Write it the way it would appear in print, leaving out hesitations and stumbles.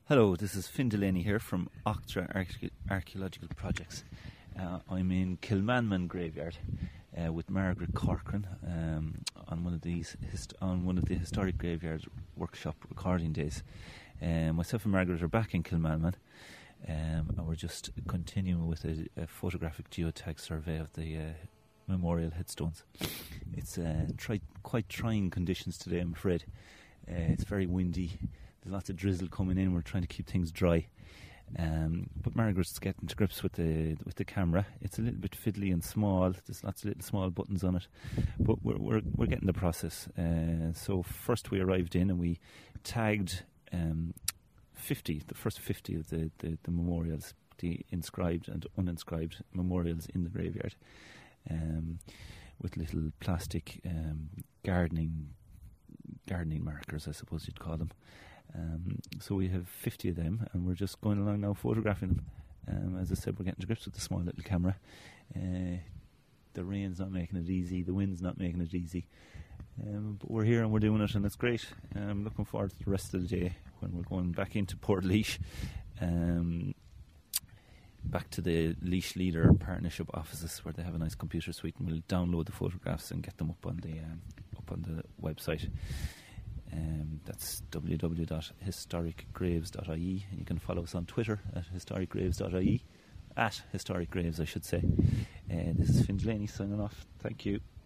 Hello, this is Finn Delaney here from Octra Archaeological Projects. I'm in Kilmanman Graveyard with Margaret Corcoran on one of the historic graveyard workshop recording days. Myself and Margaret are back in Kilmanman, and we're just continuing with a photographic geotag survey of the memorial headstones. It's quite trying conditions today, I'm afraid. It's very windy. There's lots of drizzle coming in. We're trying to keep things dry, but Margaret's getting to grips with the camera. It's a little bit fiddly and small. There's lots of little small buttons on it, but we're getting the process. So first we arrived in and we tagged the first 50 of the memorials, the inscribed and uninscribed memorials in the graveyard, with little plastic gardening markers, I suppose you'd call them. So we have 50 of them, and we're just going along now photographing them. As I said, we're getting to grips with the small little camera. The rain's not making it easy, the wind's not making it easy, but we're here and we're doing it, and it's great. I'm looking forward to the rest of the day when we're going back into Portlaoise, back to the Laois Leader Partnership offices where they have a nice computer suite, and we'll download the photographs and get them up on the website. That's www.historicgraves.ie, and you can follow us on Twitter at historicgraves.ie, at historicgraves I should say. This is Finn Delaney signing off. Thank you.